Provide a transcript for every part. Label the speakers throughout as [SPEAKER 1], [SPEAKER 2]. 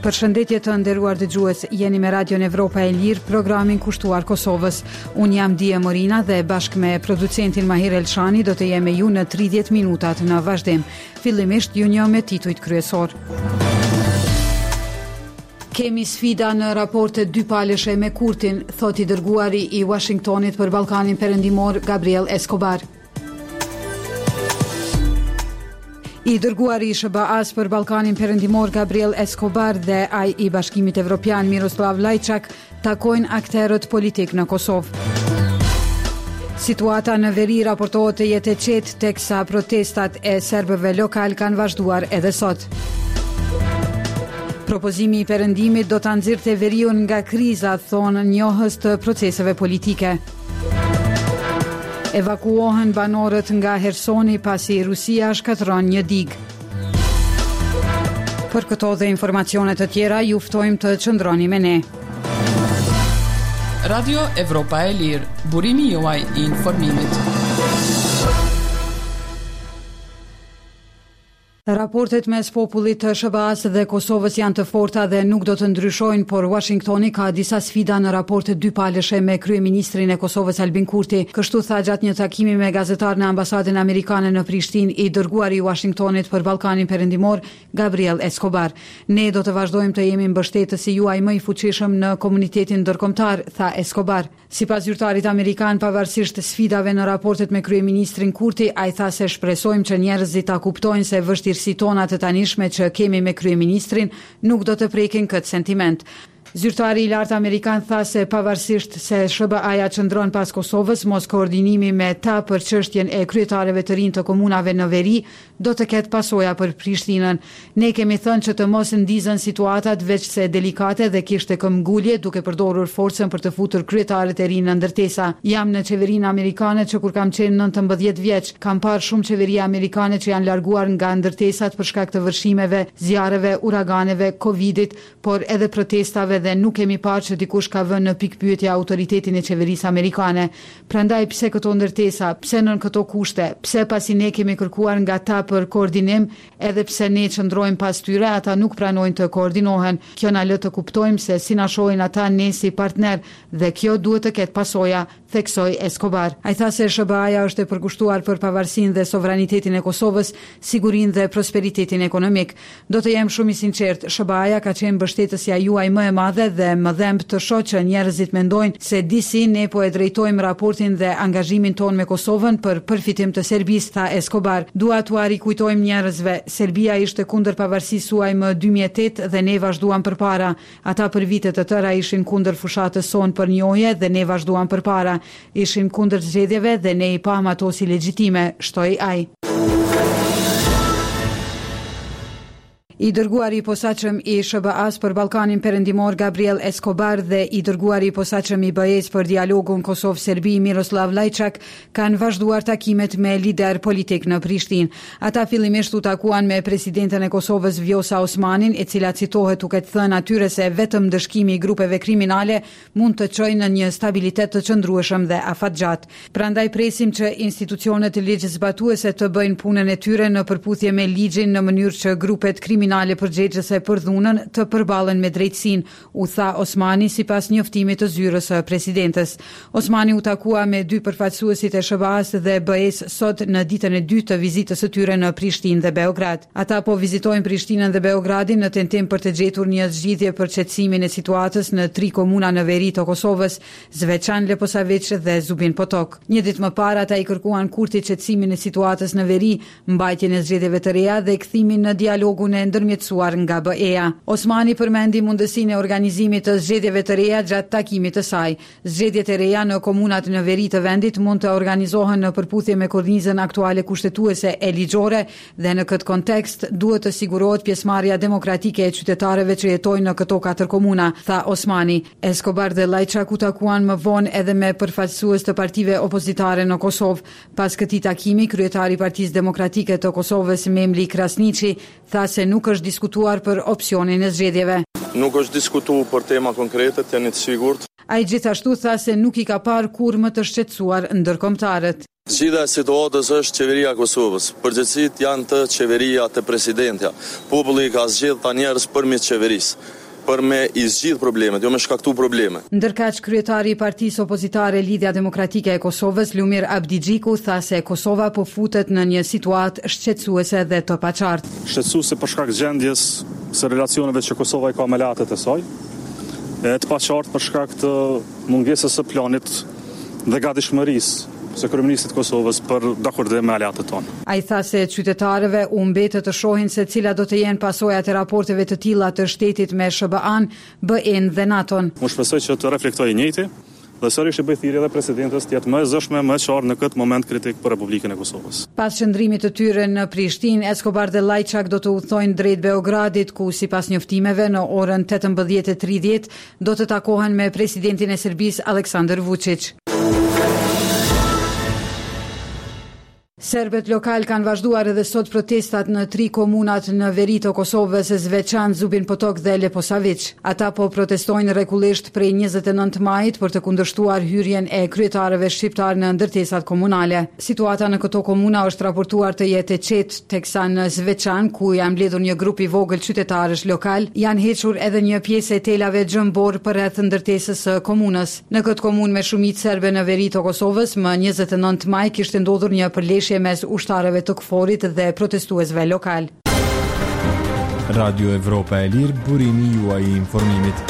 [SPEAKER 1] Përshëndetje të nderuar dëgjues, jeni me Radion Evropa e Lirë, programin kushtuar Kosovës. Unë jam Dia Morina dhe bashkë me producentin Mahir Elshani do të jemi ju në 30 minutat në vazhdim. Fillimisht ju një me titujt kryesor. Kemi sfida në raporte dypaleshe me Kurtin, thot i dërguari i Washingtonit për Ballkanin Perëndimor Gabriel Escobar. I dërguari i SBA-s për Ballkanin Perëndimor Gabriel Escobar dhe ai i Bashkimit Evropian Miroslav Lajçak takojnë aktorët politik në Kosovë. Situata në veri raportohet të jetë e qetë teksa protestat e serbëve lokal kanë vazhduar edhe sot. Propozimi i perëndimit do ta nxirrte veriun nga kriza, thonë njohës të proceseve politike. Evakuohen banorët nga Hersoni pasi Rusia shkatërron një digë. Për këto dhe informacione të tjera, ju ftojmë të qëndroni me ne.
[SPEAKER 2] Radio Evropa e Lirë, burimi juaj i informimit.
[SPEAKER 1] Raportet mes popullit të SBA-s dhe Kosovës janë të forta dhe nuk do të ndryshojnë, por Washingtoni ka disa sfida në raportet dypaleshe me kryeministrin e Kosovës Albin Kurti. Kështu tha gjatë një takimi me gazetar në ambasadën amerikane në Prishtinë i dërguari i Washingtonit për Ballkanin Perëndimor Gabriel Escobar. Ne do të vazhdojmë të jemi mbështetësi juaj më i fuqishëm në komunitetin ndërkombëtar, tha Escobar. Sipas zyrtarit amerikan, pavarësisht sfidave në raportet me kryeministrin Kurti, ai tha se shpresojmë që njerëzit ta kuptojnë se vështirësi tona të tanishme që kemi me kryeministrin nuk do të prekin këtë sentiment. Zyrtari i lartë amerikan tha se pavarësisht se SBA-ja qëndron pas Kosovës, mos koordinimi me ta për çështjen e kryetarëve të rinj të komunave në veri do të ketë pasoja për Prishtinën. Ne kemi thënë që të mos ndizën situatat veç se delikate dhe kishte këmbgulje duke përdorur forcën për të futur kryetarët e rinj në ndërtesa. Jam në qeverinë amerikane që kur kam qenë 19 vjeç, kam parë shumë qeveri amerikane që janë larguar nga ndërtesat për shkak të vërshimeve, zjarreve, uraganeve, Covidit, por edhe protestave dhe nuk kemi parë që dikush ka vënë në pikpyetje autoritetin e qeverisë amerikane. Prandaj pse këto ndërtesa, pse nën këto kushte, pse pasi ne kemi kërkuar nga ta për koordinim, edhe pse ne qëndrojmë pas tyre, ata nuk pranojnë të koordinohen. Kjo na lë të kuptojmë se si na shohin ata ne si partner dhe kjo duhet të ketë pasoja, theksoi Escobar. Ai tha se SBA-ja është e përkushtuar për pavarësinë dhe sovranitetin e Kosovës, sigurinë dhe prosperitetin ekonomik. Do të jem shumë i sinqert, SBA-ja ka qenë mbështetësja juaj më e madhe dhe më dhemb të shoh që njerëzit mendojnë se disi ne po e drejtojmë raportin dhe angazhimin ton me Kosovën për përfitim të Serbisë, tha Escobar. Dua t'u rikujtojmë njerëzve, Serbia ishte kundër pavarësisë suaj më 2008 dhe ne vazhduam përpara. Ata për vite të tëra ishin kundër fushatës sonë për njohje dhe ne vazhduam përpara. Ishin kundër zgjedhjeve dhe ne i pam ato si legjitime, shtoi ai. I dërguari i posaçëm i SBA-s për Ballkanin Perëndimor Gabriel Escobar dhe i dërguari i posaçëm i BE-s për dialogun Kosovë-Serbi Miroslav Lajçak kanë vazhduar takimet me lider politik në Prishtinë. Ata fillimisht u takuan me presidenten e Kosovës Vjosa Osmanin, e cila citohet duke thënë atyre se vetëm dëshkimi i grupeve kriminale mund të çojë në një stabilitet të qëndrueshëm dhe afatgjat. Prandaj presim që institucionet ligjzbatuese të bëjnë punën e tyre në përputhje me ligjin në mënyrë që grupet kriminale përgjegjëse për dhunën të përballen me drejtësinë, u tha Osmani sipas njoftimit të zyrës së presidentes. Osmani u takua me dy përfaqësuesit e SBA-s dhe BE-s sot në ditën e dytë të vizitës së tyre në Prishtinë dhe Beograd. Ata po vizitojnë Prishtinën dhe Beogradin në tentim për të gjetur një zgjidhje për qetësimin e situatës në 3 komuna në veri të Kosovës, Zveçan, Leposavić dhe Zubin Potok. Një ditë më parë ata i kërkuan Kurtit qetësimin e situatës në veri, mbajtjen e zgjedhjeve të reja dhe kthimin në dialogun e ndërmjetësuar nga BE-ja. Osmani përmendi mundësinë e organizimit të zgjedhjeve të reja gjatë takimit të saj. Zgjedhjet e reja në komunat në veri të vendit mund të organizohen në përputhje me kornizën aktuale kushtetuese e ligjore dhe në këtë kontekst duhet të sigurohet pjesëmarrja demokratike e qytetarëve që jetojnë në këto 4 komuna, tha Osmani. Escobar dhe Lajçak u takuan më vonë edhe me përfaqësues të partive opozitare në Kosovë. Pas këtij takimi, kryetari i Partisë Demokratike të Kosovës Memli Krasniqi tha se nuk është diskutuar për opsionin e zgjedhjeve.
[SPEAKER 3] Nuk është diskutuar për tema konkrete, të jeni të sigurt.
[SPEAKER 1] Ai gjithashtu tha se nuk i ka parë kur më të shqetësuar ndërkombëtarët.
[SPEAKER 3] Zgjidhja e situatës është qeveria e Kosovës. Përgjegjësitë janë të qeveria të presidentja. Populli ka zgjedhur ta njerëz përmes qeverisë, për me i zgjidh problemet, jo me shkaktu probleme.
[SPEAKER 1] Ndërkaq kryetari i partisë opozitare Lidhja Demokratike e Kosovës, Lumir Abdigjiku, tha se Kosova po futet në një situatë shqetësuese dhe të paqartë.
[SPEAKER 4] Shqetësuese për shkak gjendjes së relacioneve që Kosova i ka me aleatet e saj, e të paqartë për shkak të mungesës së planit dhe gatishmërisë së kryeministit Kosovës për dakordim me aleatët tonë.
[SPEAKER 1] Ai tha se qytetarëve u mbetet të shohin se cila do të jenë pasojat e raporteve të tilla të shtetit me SBA-n, BE-n dhe NATO-n.
[SPEAKER 4] Unë shpresoj që të reflektojë i njëjti dhe sërish i bëj thirrje edhe presidentës të jetë më e zëshme, më e qartë në këtë moment kritik për Republikën e Kosovës.
[SPEAKER 1] Pas qëndrimit të tyre në Prishtinë, Escobar dhe Lajçak do të udhtojnë drejt Beogradit, ku sipas njoftimeve në orën 18:30 do të takohen me presidentin e Serbisë Aleksandar Vučić. Serbët lokal kanë vazhduar edhe sot protestat në 3 komunat në veri të Kosovës, Zveçan, Zubin Potok dhe Leposavić. Ata po protestojnë rregullisht prej 29 majit për të kundërshtuar hyrjen e kryetarëve shqiptar në ndërtesat komunale. Situata në këto komuna është raportuar të jetë e qetë, teksa në Zveçan, ku janë mbledhur një grup i vogël qytetarësh lokal, janë hequr edhe një pjesë e telave gjëmbor për rreth ndërtesës së komunës. Në këtë komunë me shumicë serbe në veri të Kosovës, më 29 maj kishte ndodhur një përleshje mes ushtarëve të KFOR-it dhe protestuesve lokal.
[SPEAKER 5] Radio Evropa e Lirë, burimi juaj i informimit.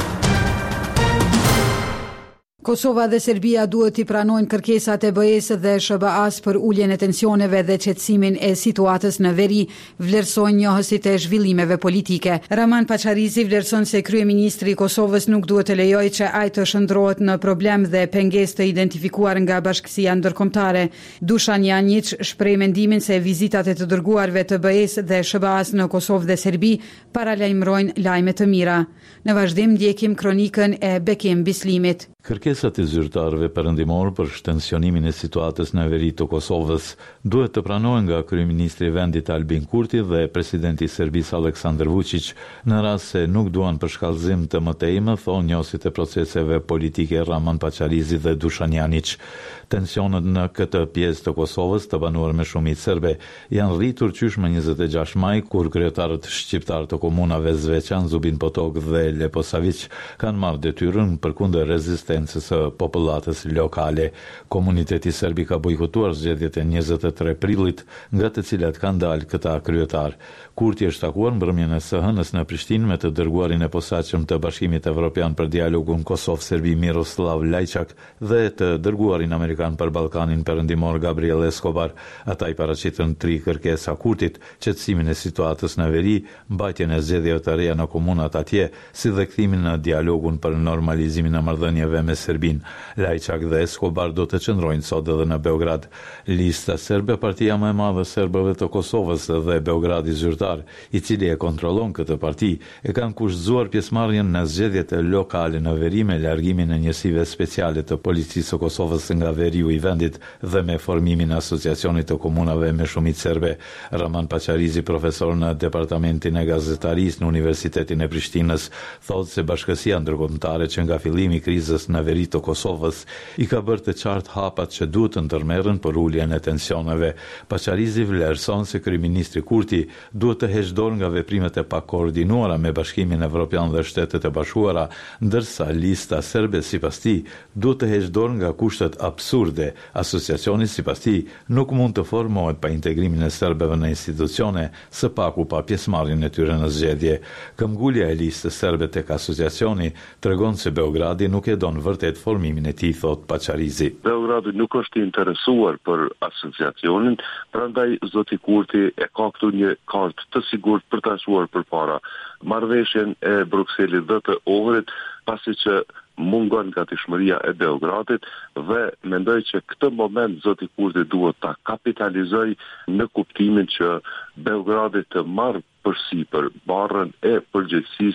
[SPEAKER 1] Kosova dhe Serbia duhet t'i pranojnë kërkesat e BE-s dhe SBA-s për uljen e tensioneve dhe qetësimin e situatës në veri, vlerësojnë njohësit e zhvillimeve politike. Raman Pacharizi vlerëson se kryeministri i Kosovës nuk duhet të lejojë që ai të shndrohet në problem dhe pengesë të identifikuar nga bashkësia ndërkombëtare. Dušan Janjić shpreh mendimin se vizitat e të dërguarve të BE-s dhe SBA-s në Kosovë dhe Serbi paralajmërojnë lajme të mira. Në vazhdim ndjekim kronikën e Bekim Bislimit.
[SPEAKER 6] Kërkesat e zyrtarëve perëndimor për shtensionimin e situatës në veri të Kosovës duhet të pranohen nga kryeministri i vendit Albin Kurti dhe presidenti i Serbisë Aleksandar Vučić, në rast se nuk duan për shkallëzim të mëtejmë, thonë njohësit e proceseve politike Raman Pacharizi dhe Dušan Janjić. Tensionet në këtë pjesë të Kosovës, të banuar me shumicë serbe, janë rritur qysh më 26 maj, kur kryetarët shqiptar të komunave Zveçan, Zubin Potok dhe Leposavić kanë marrë detyrën përkundër rezistencës së popullatës lokale. Komuniteti serbi ka bojkotuar zgjedhjet e 23 prillit, nga të cilat kanë dalë këta kryetar. Kurti është takuar mbrëmjen e së hënës në Prishtinë me të dërguarin e posaçëm të Bashkimit Evropian për dialogun Kosovë-Serbi Miroslav Lajçak dhe të dërguarin amerikan për Ballkanin Perëndimor Gabriel Escobar. Ata i paraqitën 3 kërkesa Kurtit: qetësimin e situatës në veri, mbajtjen e zgjedhjeve të reja në komunat atje, si dhe kthimin në dialogun për normalizimin e marrëdhënieve me Serbinë. Lajçak dhe Escobar do të qëndrojnë sot edhe në Beograd. Lista serbe, partia më e madhe serbëve të Kosovës dhe Beogradi zyrtar, i cili e kontrollon këtë parti, e kanë kushtzuar pjesëmarrjen në zgjedhjet lokale në veri me largimin e njësive speciale të policisë së Kosovës nga veriu i vendit dhe me formimin e asociacionit të komunave me shumicë serbe. Raman Pacharizi, profesor në departamentin e gazetarisë në Universitetin e Prishtinës, thotë se bashkësia ndërkombëtare që nga fillimi i krizës në veri të Kosovës i ka bërë të qartë hapat që duhet të ndërmerren për uljen e tensioneve. Pacharizi vlerëson se kryeministri Kurti duhet të heqë dorë nga veprimet e pakoordinuara me Bashkimin Evropian dhe Shtetet e Bashkuara, ndërsa lista serbe sipas tij duhet të heqë dorë nga kushtet absurde. Asociacioni sipas tij nuk mund të formohet pa integrimin e serbëve në institucione, së paku pa pjesëmarrjen e tyre në zgjedhje. Këmbgulja e listës serbe tek asociacioni tregon se Beogradi nuk e don vërtet formimin e tij, thot Pacharizi.
[SPEAKER 7] Beogradi nuk është i interesuar për asociacionin, prandaj zoti Kurti e ka këtu një kartë të sigurt për ta shuar përpara marrëveshjen e Brukselit dhe të Ohrit, pasi që mungon gatishmëria e Beogradit dhe mendoj që këtë moment zoti Kurti duhet ta kapitalizoj në kuptimin që Beogradi të marrë përsipër barrën e përgjegjësisë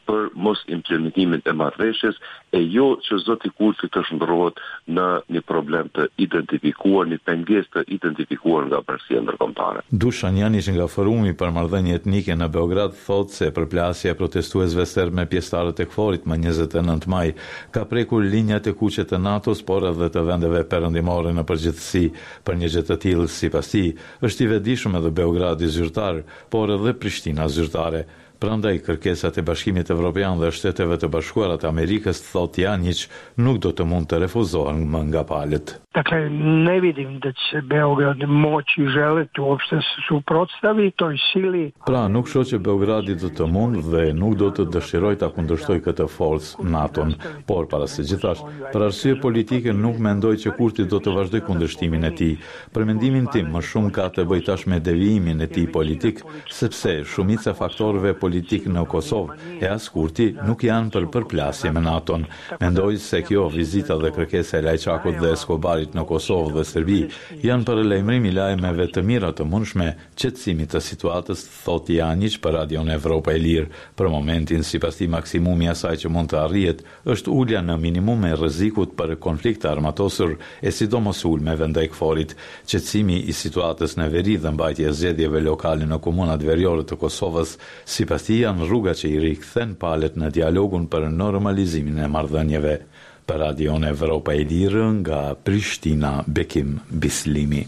[SPEAKER 7] për mos implementimin e marrëveshjes e jo që zoti Kurti të shndërrohet në një problem të identifikuar, një pengesë të identifikuar nga bashkia ndërkombëtare.
[SPEAKER 6] Dušan Janić nga Forumi për marrëdhënie etnike në Beograd thotë se përplasja e protestuesve serb me pjesëtarët e KFOR-it më 29 maj ka prekur linjat e kuqe të NATO-s, por edhe të vendeve perëndimore në përgjithësi. Për një gjë të tillë, sipas tij, është i vetëdijshëm edhe Beogradi zyrtar, por edhe Prishtina zyrtare. Prandaj kërkesat e Bashkimit Evropian dhe Shteteve të Bashkuara të Amerikës, thotë Janić, nuk do të mund të refuzohen më nga palët.
[SPEAKER 8] Dakle, ne vidim da će Beograd moći želeti uopšte se suprotstavi toj sili.
[SPEAKER 6] Pra, nuk shoh që Beogradi do të mund dhe nuk do të dëshiroj ta kundërshtoj këtë forcë NATO-n, por para së gjithash, për arsye politike nuk mendoj që Kurti do të vazhdoj kundërshtimin e tij. Për mendimin tim, më shumë ka të bëjë tash me devijimin e tij politik, sepse shumica faktorëve politik në Kosovë e as Kurti nuk janë për përplasje me NATO-n. Mendoj se kjo vizita dhe kërkesa e Lajçakut dhe Escobarit në Kosovë dhe Serbi janë për lajmërim i lajmeve të mira të mundshme qetësimit të situatës, thotë Janić për Radion Evropa e Lirë. Për momentin, sipas tij, maksimumi i asaj që mund të arrihet është ulja në minimum e rrezikut për konflikt të armatosur e sidomos ulme vendaj KFOR-it. Qetësimi i situatës në veri dhe mbajtja e zgjedhjeve lokale në komunat veriore të Kosovës, sipas tij, janë rruga që i rikthen palët në dialogun për normalizimin e marrëdhënieve. Për Radion Evropa e Lirë nga Prishtina, Bekim Bislimi.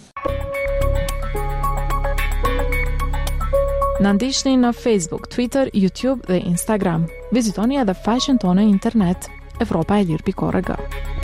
[SPEAKER 9] Na ndiqni në Facebook, Twitter, YouTube dhe Instagram. Vizitoni edhe faqen tonë internet evropaelir.org.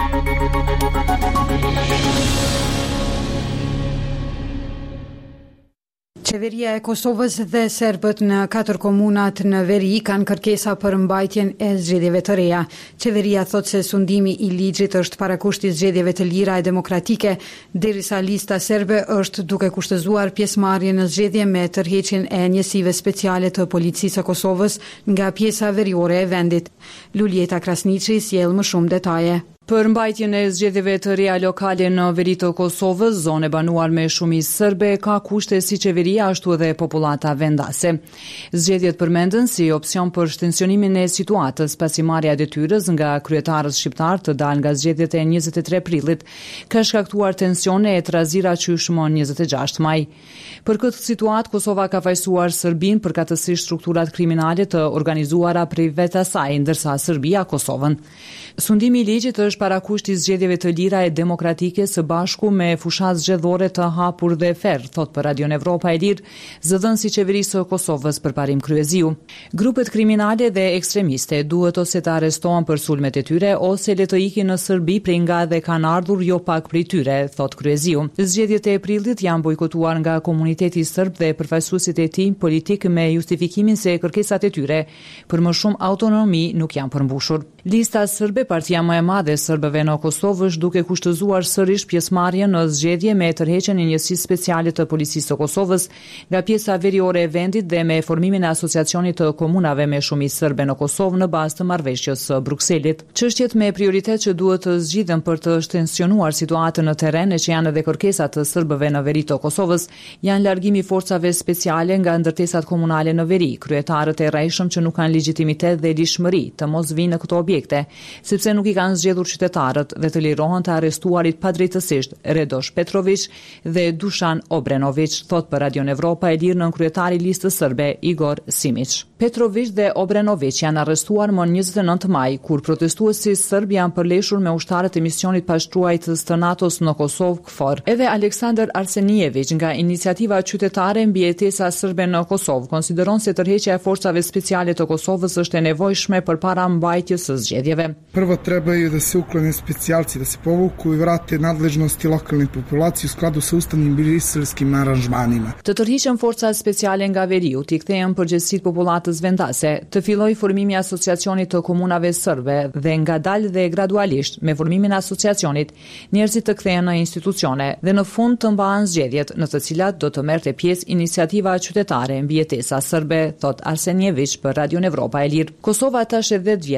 [SPEAKER 1] Qeveria e Kosovës dhe serbët në 4 komunat në veri kanë kërkesa për mbajtjen e zgjedhjeve të reja. Qeveria thotë se sundimi i ligjit është parakushti zgjedhjeve të lira e demokratike, derisa lista serbe është duke kushtëzuar pjesëmarrjen në zgjedhje me tërheqjen e njësive speciale të policisë së Kosovës nga pjesa veriore e vendit. Luljeta Krasniqi sjell më shumë detaje.
[SPEAKER 2] Për mbajtjen e zgjedhjeve të reja lokale në veri të Kosovës, zonë e banuar me shumicë serbe, ka kushte si qeveria ashtu edhe popullata vendase. Zgjedhjet përmenden si opsion për shtensionimin e situatës pasi marrja e detyrës nga kryetarët shqiptar të dalë nga zgjedhjet e 23 prillit ka shkaktuar tensione e trazira qyshmon 26 maj. Për këtë situatë, Kosova ka fajsuar Serbinë përkatësisht strukturat kriminale të organizuara prej vetë asaj, ndërsa Serbia Kosovën. Sundimi i ligjit është parakusht i zgjedhjeve të lira e demokratike së bashku me fushat zgjedhore të hapur dhe ferr, thot për Radion Evropa e Lirë, zëdhënësi i qeverisë së Kosovës përparim kryeziu. Grupet kriminale dhe ekstremiste duhet ose të arrestohen për sulmet e tyre ose le të ikin në Serbi prej nga dhe kanë ardhur jo pak prej tyre, thot kryeziu. Zgjedhjet e prillit janë bojkotuar nga komuniteti serb dhe përfaqësuesit e tij politik me justifikimin se kërkesat e tyre për më shumë autonomi nuk janë përmbushur. Lista serbe, partia më e madhe e serbëve në Kosovë, është duke kushtëzuar sërish pjesëmarrjen në zgjedhje me tërheqjen e njësisë speciale të policisë së Kosovës nga pjesa veriore e vendit dhe me formimin e asociacionit të komunave me shumicë serbe në Kosovë në bazë të marrëveshjes së Brukselit. Çështjet me prioritet që duhet të zgjidhen për të shtensionuar situatën në terren e që janë edhe kërkesat të serbëve në veri të Kosovës janë largimi i forcave speciale nga ndërtesat komunale në veri, kryetarët e rrejshëm që nuk kanë legjitimitet dhe lishmëri të mos vinë në këto objekte, sepse nuk i kanë zgjedhur qytetarët dhe të lirohen të arrestuarit padrejtësisht Redoš Petrović dhe Dušan Obrenović, thot për Radion Evropa e Lirë nën kryetari listës serbe Igor Simić. Petrović dhe Obrenović janë arrestuar më 29 maj, kur protestuesi serb janë përleshur me ushtarët e misionit pashtruajtës të NATO-s në Kosovë KFOR. Edhe Aleksandar Arsenijević nga Iniciativa Qytetare mbi jetesa serbe në Kosovë konsideron se tërheqja e forcave speciale të Kosovës është e nevojshme përpara mbajtjes së zgjedhjeve.
[SPEAKER 10] Prvo trebaju da se uklone specijalci, da se povuku i vrate nadležnosti lokalne populacije u skladu sa ustavnim briselskim aranžmanima.
[SPEAKER 2] Të tërhiqen forcat speciale nga veriu, t'i kthehen përgjegjësitë popullatës vendase, të fillojë formimi i asociacionit të komunave serbe dhe ngadalë dhe gradualisht me formimin e asociacionit njerëzit të kthehen në institucione dhe në fund të mbahen zgjedhjet në të cilat do të merrte pjesë Iniciativa Qytetare mbi jetesa serbe, thot Arsenijević për Radion Evropa e Lirë. Kosova tash e 10 vjet refuzon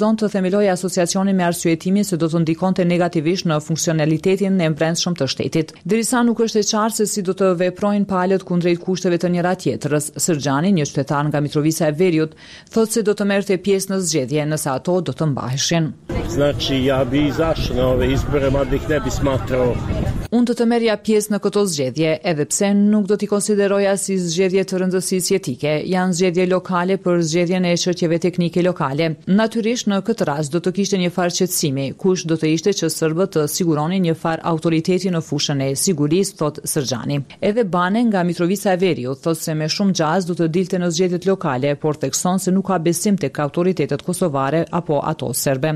[SPEAKER 2] refuzon të themelojë asociacionin me arsyetimin se do të ndikonte negativisht në funksionalitetin e brendshëm të shtetit. Derisa nuk është e qartë se si do të veprojnë palët kundrejt kushteve të njëra tjetrës, Sërgjani, një qytetar nga Mitrovica e Veriut, thotë se do të merrte pjesë në zgjedhje nëse ato do të mbaheshin. Unë do të merrja pjesë në këto zgjedhje, edhe pse nuk do t'i konsideroja si zgjedhje të rëndësisë jetike, janë zgjedhje lokale për zgjedhjen e çështjeve teknike lokale. Natyrisht në këtë rast do të kishte një farë qetësimi, kush do të ishte që serbët të siguronin një farë autoriteti në fushën e sigurisë, thot Sërgjani. Edhe Bane nga Mitrovica e Veriut thotë se me shumë gjaz do të dilte në zgjedhjet lokale, por thekson se nuk ka besim tek autoritetet kosovare apo ato serbe.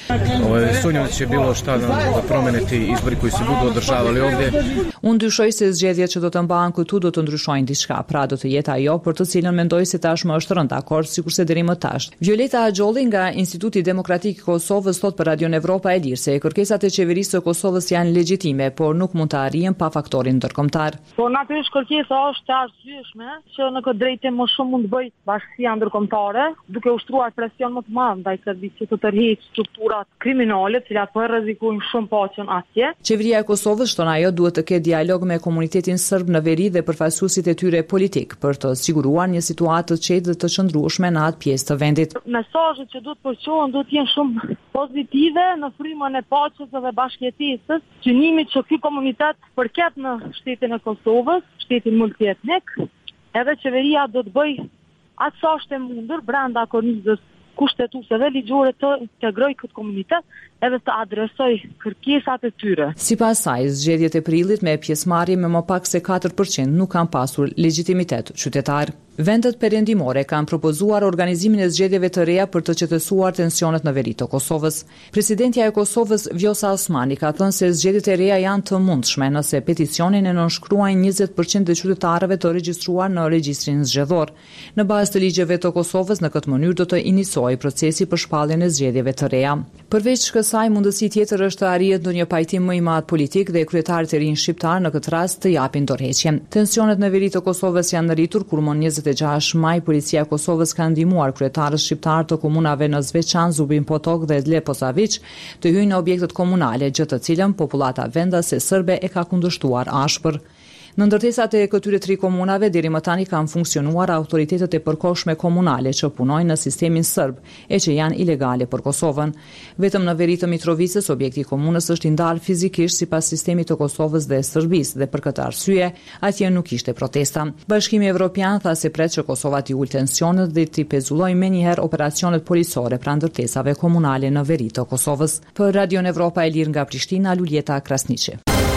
[SPEAKER 2] Unë dyshoj se zgjedhjet që do të mbahen këtu do të ndryshojnë diçka, pra do të jetë ajo për të cilën mendoj se tashmë është rënd dakord, sikurse deri më tash. Violeta Axholli nga Instituti Demokratik i Kosovës thot për Radio Evropa e Lirë se kërkesat e qeverisë së Kosovës janë legjitime, por nuk mund të arrihen pa faktorin ndërkombëtar.
[SPEAKER 11] Po natyrisht kërkesa është e arsyeshme që në këtë drejtim më shumë mund të bëjë bashkësia ndërkombëtare, duke ushtruar presion më të madh ndaj Serbisë të tërheqë strukturat kriminale, të cilat po rrezikojnë shumë paqen atje.
[SPEAKER 2] Qeveria e Kosovës shton ajo duhet të ketë dialog me komunitetin serb në veri dhe përfaqësuesit e tyre politik për të siguruar një situatë të qetë dhe të qëndrueshme në atë pjesë të vendit.
[SPEAKER 11] Mesazhet që duhet përçohen duhet të jenë shumë pozitive në frymën e paqes dhe bashkëjetesës, synimit që ky komunitet përket në shtetin e Kosovës, shtetin multietnik, edhe qeveria do të bëjë atë sa është e mundur brenda kornizës kushtetuese dhe ligjore të integrojë këtë komunitet edhe të adresoj kërkesat e tyre.
[SPEAKER 2] Sipas saj, zgjedhjet e prillit me pjesëmarrje me më pak se 4% nuk kanë pasur legjitimitet qytetar. Vendet perëndimore kanë propozuar organizimin e zgjedhjeve të reja për të qetësuar tensionet në veri të Kosovës. Presidentja e Kosovës Vjosa Osmani ka thënë se zgjedhjet e reja janë të mundshme nëse peticionin e nënshkruajnë 20% të qytetarëve të regjistruar në regjistrin zgjedhor. Në bazë të ligjeve të Kosovës, në këtë mënyrë do të inisojë procesi për shpalljen e zgjedhjeve të reja. Përveç kësaj, mundësi tjetër është të arrihet ndonjë pajtim më i madh politik dhe kryetarit e rinj shqiptar në këtë rast të japin dorëheqje. Tensionet në veri të Kosovës janë rritur kur më 26 maj policia e Kosovës ka ndihmuar kryetarët shqiptar të komunave në Zveçan, Zubin Potok dhe Leposavić të hyjnë në objektet komunale, gjë të cilën popullata vendase serbe e ka kundërshtuar ashpër. Në ndërtesat e këtyre 3 komunave deri më tani kanë funksionuar autoritetet e përkohshme komunale që punojnë në sistemin serb e që janë ilegale për Kosovën. Vetëm në veri të Mitrovicës objekti i komunës është i ndarë fizikisht sipas sistemit të Kosovës dhe Serbisë dhe për këtë arsye atje nuk ishte protesta. Bashkimi Evropian tha se pret që Kosova t'i ulë tensionet dhe t'i pezullojë menjëherë operacionet policore pranë ndërtesave komunale në veri të Kosovës. Për Radio Evropa e Lirë nga Prishtina, Luljeta Krasniqi.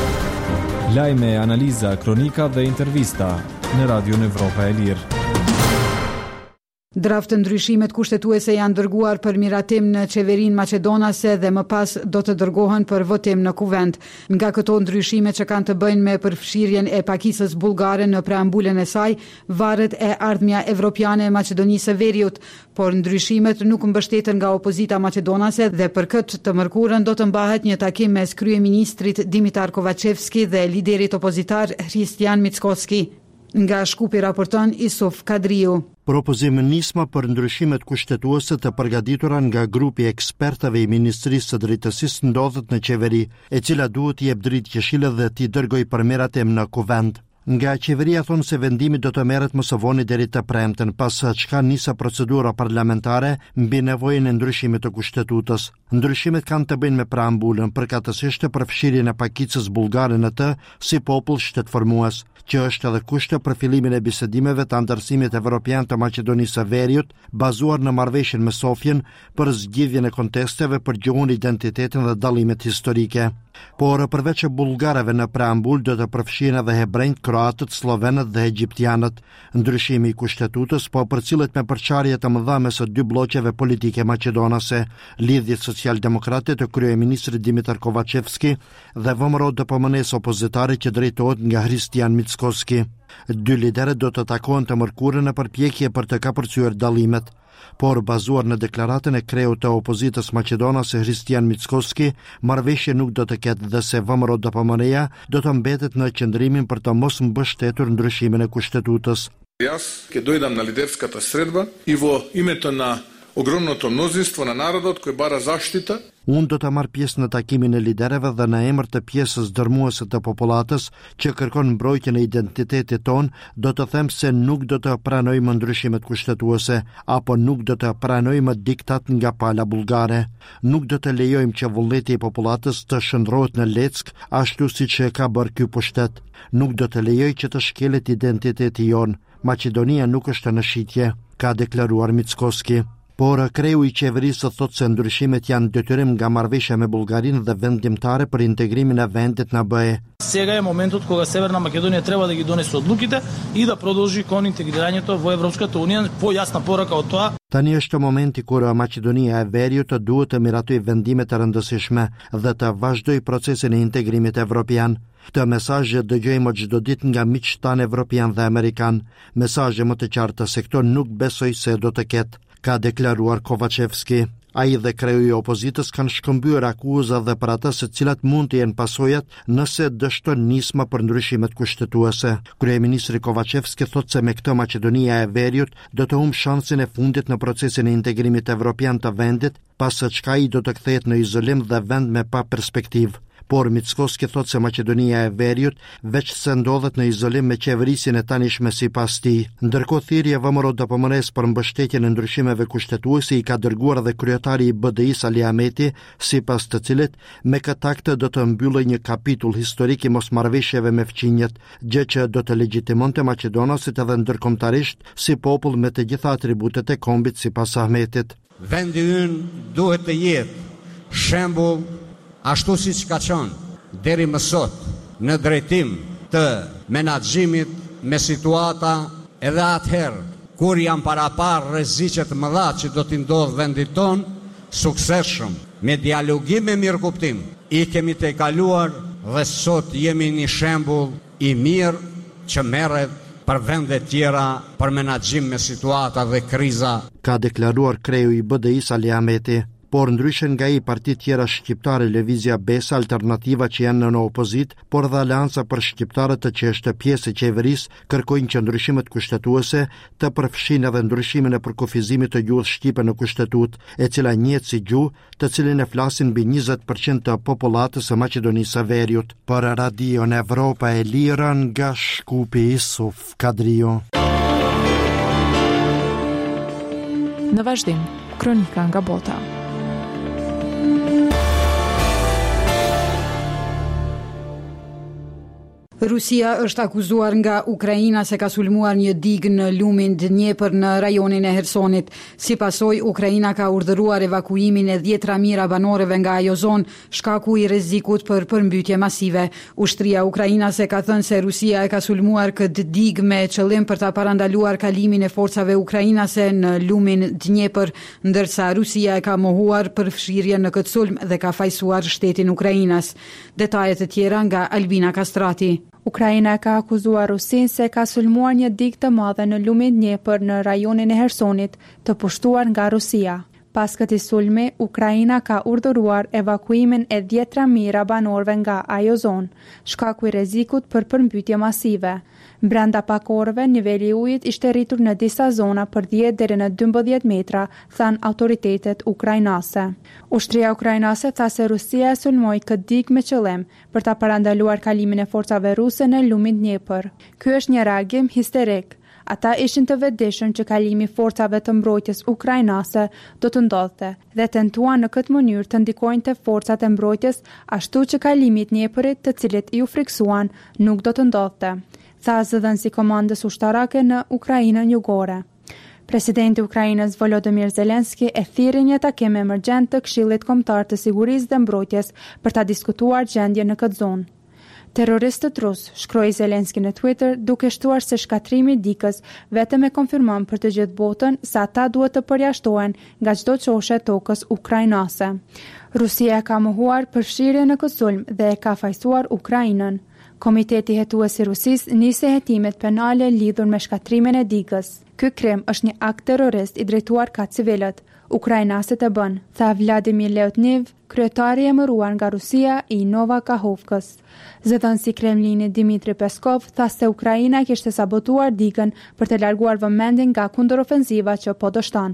[SPEAKER 5] Lajme, analiza, kronika dhe intervista në Radio Evropa e Lirë.
[SPEAKER 1] Draft të ndryshimet kushtetuese janë dërguar për miratim në qeverinë maqedonase dhe më pas do të dërgohen për votim në kuvend. Nga këto ndryshime që kanë të bëjnë me përfshirjen e pakicës bullgare në preambulën e saj, varet e ardhmja evropiane e Maqedonisë së Veriut, por ndryshimet nuk mbështeten nga opozita maqedonase dhe për këtë të mërkurën do të mbahet një takim mes kryeministrit Dimitar Kovacevski dhe liderit opozitar Hristijan Mickoski. Nga Shkupi raporton Isuf Kadriu.
[SPEAKER 12] Propozimi nisma për ndryshimet kushtetuese të përgatitura nga grupi i ekspertëve i Ministrisë së Drejtësisë ndodhet në qeveri, e cila duhet t'i jep dritë Këshillit dhe t'i dërgojë për miratim në kuvend. Nga qeveria thonë se vendimi do të merret më së voni deri të premten, pas çka nisa procedura parlamentare mbi nevojën e ndryshimit të kushtetutës. Ndryshimet kanë të bëjnë me preambulën, përkatësisht përfshirjen e pakicës bullgare në të si popull shtetformues, që është edhe kushte për fillimin e bisedimeve të Antarësimit Evropian të Maqedonisë së Veriut, bazuar në marrëveshjen me Sofjen për zgjidhjen e kontesteve për gjuhën, identitetin dhe dallimet historike. Por përveç bullgarëve në preambul do të përfshihen edhe hebrejt, kroatët, slovenët dhe egjiptianët. Ndryshimi i kushtetutës po përcillet me përçarje të mëdha mes së 2 bllokeve politike maqedonase, lidhjet social-demokrate të kryeministrit Dimitar Kovacevski dhe VMRO DPMNE opozitare që drejtohet nga Hristijan Mickoski. 2 liderët do të takohen të mërkurën në përpjekje për të kapërcyer dallimet. Por bazuar në deklaratën e kreut të opozitës maqedonase Hristijan Mickoski, marrëveshje nuk do të ketë dhe se VMRO DPMNE do të mbetet në qëndrimin për të mos mbështetur ndryshimin e kushtetutës.
[SPEAKER 13] Јас ќе дојдам на лидерската средба и во името на огромното мнозинство на народот кој бара заштита.
[SPEAKER 12] Unë do të marr pjesë në takimin e liderëve dhe në emër të pjesës dërmuese të popullatës që kërkon mbrojtjen e identitetit ton, do të them se nuk do të pranojmë ndryshimet kushtetuese apo nuk do të pranojmë diktat nga pala bullgare. Nuk do të lejojmë që vullneti i popullatës të shndrohet në leck ashtu siç e ka bërë ky pushtet. Nuk do të lejoj që të shkelet identiteti jon. Maqedonia nuk është në shitje, ka deklaruar Mickoski. Por kreu i qeverisë thot se ndryshimet janë detyrim nga marrëveshja me Bullgarinë dhe vendimtare për integrimin e vendit në BE.
[SPEAKER 14] Сега е моментот кога Северна Македонија треба да ги донесе одлуките и да продолжи кон интегрирањето во Европската Унија, појасна порака од тоа.
[SPEAKER 12] Tani është momenti kur Maqedonia e Veriut duhet të miratoj vendime të rëndësishme dhe të vazhdoj procesin e integrimit evropian. Këtë mesazh dëgjojmë çdo ditë nga miqtë tanë evropian dhe amerikan. Mesazhe më të qarta se këto nuk besoj se do të ketë, ka deklaruar Kovacevski. Ai dhe kreu i opozitës kanë shkëmbyer akuza dhe për ata se cilat mund të jenë pasojat nëse dështon nisma për ndryshimet kushtetuese. Kryeministri Kovacevski thotë se me këtë Maqedonia e Veriut do të humbë shansin e fundit në procesin e integrimit evropian të vendit, pas së çka ai do të kthehet në izolim dhe vend me pa perspektivë. Por Mickoski thotë se Maqedonia e Veriut veç se ndodhet në izolim me qeverisjen e tanishme sipas tij. Ndërkohë thirrje VMRO-DPMRE-s për mbështetjen e ndryshimeve kushtetuese i ka dërguar dhe kryetari i BDI-s Ali Ahmeti, sipas të cilit me këtë akt do të mbyllej një kapitull historik i mosmarrëveshjeve me fqinjet, gjë që do të legitimonte maqedonasit edhe ndërkombëtarisht si popull me të gjitha atributet e kombit sipas Ahmetit.
[SPEAKER 15] Vendi ynë duhet të jetë shembull ashtu si që ka qënë deri më sot në drejtim të menaxhimit me situata edhe atëherë kur janë parapar rreziqet mëdha që do t'i ndodh vendit ton, suksesshëm me dialogim me mirëkuptim. I kemi të kaluar dhe sot jemi një shembull i mirë që merret për vende tjera për menaxhim me situata dhe kriza,
[SPEAKER 12] ka deklaruar kreu i BDI-s Ali Ahmeti. Por ndryshe nga i partit tjera shqiptare, Lëvizja Besa, Alternativa që janë në opozit, por dhe Aleanca për shqiptarët të që është pjesë e qeverisë, kërkojnë që ndryshimet kushtetuese të përfshin edhe ndryshimin e përkufizimit të gjuhës shqipe në kushtetut, e cila njihet si gjuhë të cilin e flasin mbi 20% të popullatës së Maqedonisë së Veriut. Për Radion Evropa e Lira nga Shkupi, Isuf Kadrio.
[SPEAKER 9] Në vazhdim, kronika nga bota.
[SPEAKER 1] Rusia është akuzuar nga Ukraina se ka sulmuar një digë në lumin Dnjepër në rajonin e Hersonit. Si pasojë, Ukraina ka urdhëruar evakuimin e 10.000 banorëve nga ajo zonë, shkaku i rrezikut për përmbytje masive. Ushtria ukrainase ka thënë se Rusia e ka sulmuar këtë digë me qëllim për ta parandaluar kalimin e forcave ukrainase në lumin Dnjepër, ndërsa Rusia e ka mohuar përfshirjen në këtë sulm dhe ka fajsuar shtetin Ukrainas. Detajet e tjera nga Albina Kastrati.
[SPEAKER 16] Ukraina ka akuzuar Rusinë se ka sulmuar një digë të madhe në lumin Dnjepër në rajonin e Hersonit, të pushtuar nga Rusia. Pas këtij sulmi, Ukraina ka urdhëruar evakuimin e 10.000 banorëve nga ajo zonë, shkaku i rrezikut për përmbytje masive. Brenda pak orëve, niveli i ujit ishte rritur në disa zona për 10 deri në 12 metra, than autoritetet ukrainase. Ushtria ukrainase tha se Rusia e sulmoi këtë digë me qëllim për ta parandaluar kalimin e forcave ruse në lumin Dnjepër. Ky është një reagim histerik. Ata ishin të vetëdijshëm që kalimi forcave të mbrojtjes ukrainase do të ndodhte dhe tentuan në këtë mënyrë të ndikojnë te forcat e mbrojtjes ashtu që kalimi i Dnjepërit, të cilët iu friksuan, nuk do të ndodhte, tha zëdhënësi komandës ushtarake në Ukrainën Jugore. Presidenti i Ukrainës Volodymyr Zelensky e thirrri një takim emergjent të Këshillit Kombëtar të Sigurisë dhe Mbrojtjes për ta diskutuar gjendjen në këtë zonë. Terroristët rus, shkroi Zelensky në Twitter, duke shtuar se shkatrimi i dikës vetëm e konfirmon për të gjithë botën se ata duhet të përjashtohen nga çdo çoshe tokës ukrainase. Rusia ka mohuar përfshirjen në këtë sulm dhe e ka fajsuar Ukrainën. Komiteti hetues i Rusisë nisi hetimet penale lidhur me shkatrimin e dikës. Ky krim është një akt terrorist i drejtuar ka civilët. Ukrainaset e bën, tha Vladimir Leotniv, kryetari i emëruar nga Rusia i Nova Kahovkës. Zëdhënësi i Kremlinit Dmitri Peskov tha se Ukraina kishte sabotuar digën për të larguar vëmendjen nga kundërofenziva që po dështon.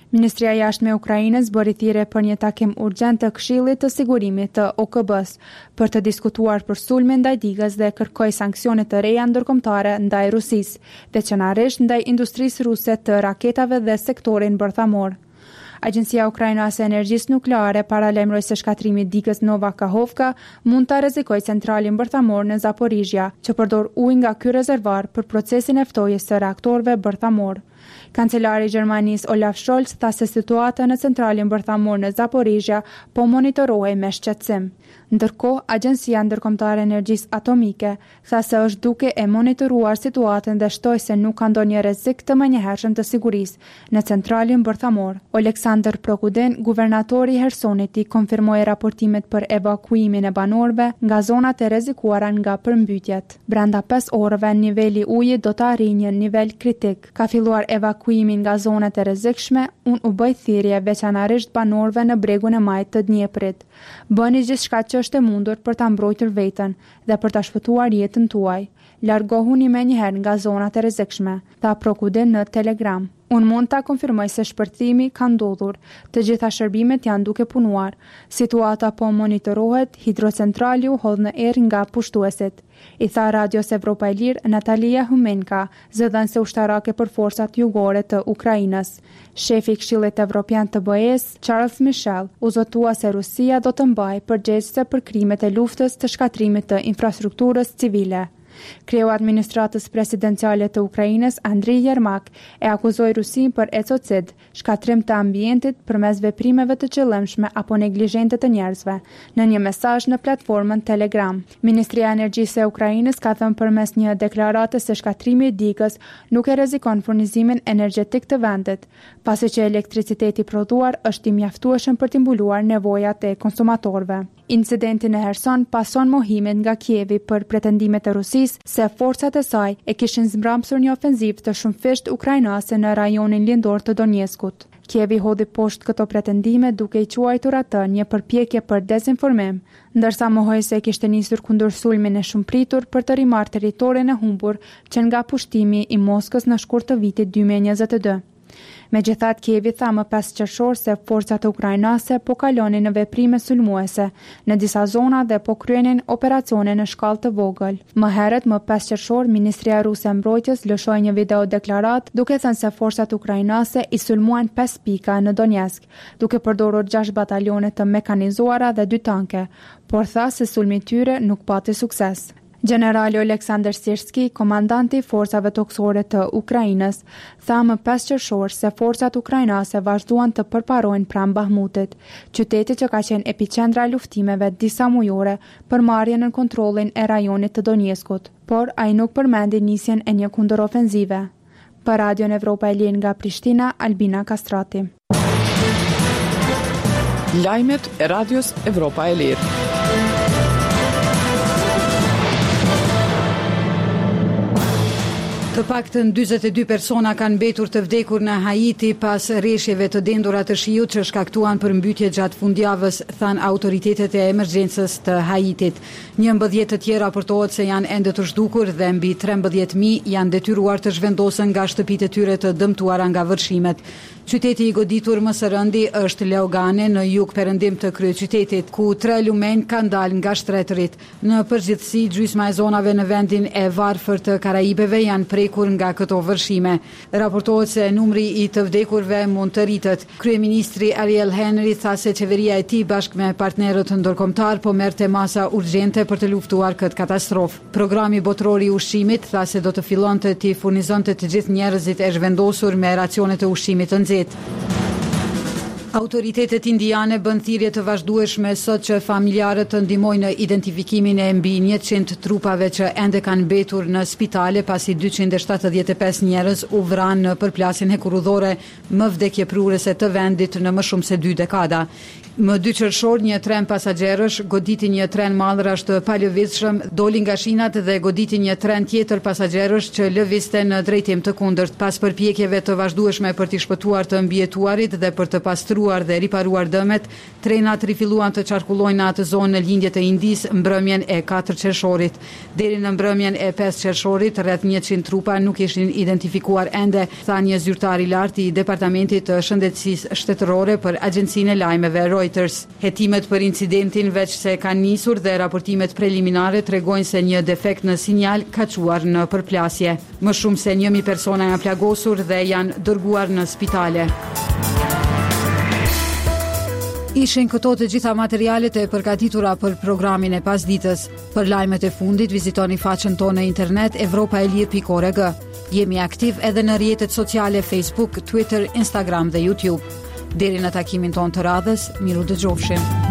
[SPEAKER 16] Ministria e Jashtme e Ukrainës bëri thirrje për një takim urgjent të Këshillit të Sigurimit të OKB-s për të diskutuar për sulmin ndaj Digës dhe kërkoi sanksione të reja ndërkombëtare ndaj Rusisë, veçanërisht ndaj industrisë ruse të raketave dhe sektorin bërthamor. Agjencia Ukrainase e Energjisë Nukleare paralajmëroi se shkatrimi i digës Nova Kakhovka mund ta rrezikojë centralin bërthamor në Zaporizhia, që përdor ujë nga ky rezervuar për procesin e ftojes së reaktorëve bërthamor. Kancelari i Gjermanisë Olaf Scholz tha se situata në centralin bërthamor në Zaporizhia po monitorohej me shqetësim. Ndërkohë, Agjencia Ndërkombëtare e Energjisë Atomike tha se është duke e monitoruar situatën dhe shtoi se nuk ka ndonjë rrezik të menjëhershëm të sigurisë në centralin bërthamor. Oleksandr Prokudin, guvernatori i Hersonit, i konfirmoi raportimet për evakuimin e banorëve nga zonat e rrezikuara nga përmbytjet. Brenda 5 orëve niveli i ujit do të arrijë një nivel kritik. Ka filluar evakuimin nga zonat e rrezikshme, u bë thirrje veçanërisht banorëve në bregun e majt të Dnjeprit. Bëni gjithçka që është e mundur për ta mbrojtur veten dhe për ta shpëtuar jetën tuaj. Largohuni menjëherë nga zonat e rrezikshme, tha Prokudin në Telegram. Unë mund ta konfirmoj se shpërthimi ka ndodhur, të gjitha shërbimet janë duke punuar. Situata po monitorohet, hidrocentrali u hodh në erë nga pushtuesit, i tha Radios Evropa e Lirë Natalia Humenka, zëdhënëse ushtarake për forcat jugore të Ukrainës. Shefi i Këshillit Evropian të BE-s, Charles Michel, u zotua se Rusia do të mbajë përgjegjëse për krimet e luftës të shkatrimit të infrastrukturës civile. Kreu administratës presidenciale të Ukrainës, Andriy Yermak, e akuzoi Rusinë për ekocid, shkatrim të ambientit përmes veprimeve të qëllimshme apo neglizhente të njerëzve, në një mesazh në platformën Telegram. Ministria e Energjisë e Ukrainës ka thënë përmes një deklarate se shkatrimi i digës nuk e rrezikon furnizimin energjetik të vendit, pasi që elektriciteti prodhuar është i mjaftueshëm për të mbuluar nevojat e konsumatorëve. Incidenti në Herson pason mohimin nga Kievi për pretendimet e Rusisë se forcat e saj e kishin zmbramsur një ofenzivë të shumëfisht ukrainase në rajonin lindor të Donjeskut. Kievi hodhi poshtë këto pretendime duke i quajtur atë një përpjekje për dezinformim, ndërsa mohoi se kishte nisur kundër sulmin e shumëpritur për të rimarrë territorin e humbur që nga pushtimi i Moskës në shkurt të vitit 2022. Megjithatë, Kievi tha më pas qershor se forcat ukrainase po kalonin në veprime sulmuese në disa zona dhe po kryenin operacione në shkallë të vogël. Më herët, më pas qershor, Ministria Ruse e Mbrojtjes lëshoi një video deklarat duke thënë se forcat ukrainase i sulmuan 5 pika në Donetsk, duke përdorur 6 batalione të mekanizuara dhe 2 tanke, por tha se sulmi i tyre nuk pati sukses. Generali Oleksandr Sirski, komandanti i forcave toksore të Ukrainës, tha më pas qershor se forcat ukrainase vazhduan të përparojnë pranë Bahmutit, qyteti që ka qenë epicendra e luftimeve disa mujore për marrjen në kontrollin e rajonit të Donjeskut, por ai nuk përmendi nisjen e një kundërofenzive. Për Radion Evropa e Lirë nga Prishtina, Albina Kastrati.
[SPEAKER 9] Lajmet e Radios Evropa e Lirë.
[SPEAKER 1] Të paktën 42 persona kanë mbetur të vdekur në Haiti pas rreshjeve të dendura të shiut që shkaktuan përmbytje gjatë fundjavës, than autoritetet e emergjencës të Haitit. 11 të tjerë raportohet se janë ende të zhdukur dhe mbi 13.000 janë detyruar të zhvendosen nga shtëpitë e tyre të dëmtuara nga vërshimet. Qyteti i goditur më së rëndi është Leogane në jug perëndim të kryeqytetit, ku 3 lumenj kanë dalë nga shtretërit. Në përgjithësi, gjysma e zonave në vendin e varfër të Karaibeve janë prekur nga këto vërshime. Raportohet se numri i të vdekurve mund të rritet. Kryeministri Ariel Henry tha se qeveria e tij bashkë me partnerët ndërkombëtar po merrte masa urgjente për të luftuar këtë katastrofë. Programi botëror i ushqimit tha se do të fillonte të furnizonte të gjithë njerëzit e zhvendosur me racione të ushqimit të nxehtë. Autoritetet indiane bën thirrje të vazhdueshme sot që familjarët të ndihmojnë në identifikimin e mbi 100 trupave që ende kanë mbetur në spitale pasi 275 njerëz u vranë në përplasjen hekurudhore më vdekjeprurese të vendit në më shumë se 2 dekada. Më 2 qershor një tren pasagerësh goditi një tren mallrash të palëvizshëm, doli nga shinat dhe goditi një tren tjetër pasagerësh që lëvizte në drejtim të kundërt pas përpjekjeve të vazhdueshme për t'i shpëtuar të mbijetuarit dhe për të pastruar shtruar dhe riparuar dëmet, trenat rifilluan të qarkullojnë në atë zonë në lindje të Indis mbrëmjen e 4 qershorit. Deri në mbrëmjen e 5 qershorit, rreth 100 trupa nuk ishin identifikuar ende, tha një zyrtar i lartë i Departamentit të Shëndetësisë Shtetërore për Agjencinë e Lajmeve Reuters. Hetimet për incidentin veç se kanë nisur dhe raportimet preliminare tregojnë se një defekt në sinjal ka çuar në përplasje. Më shumë se 1000 persona janë plagosur dhe janë dërguar në spitale. Ishin këto të gjitha materialet e përgatitura për programin e pasditës. Për lajmet e fundit vizitoni faqen tonë në internet evropaelir.org. Jemi aktiv edhe në rrjetet sociale Facebook, Twitter, Instagram dhe YouTube. Deri në takimin tonë të radhës, miru dëgjofshim.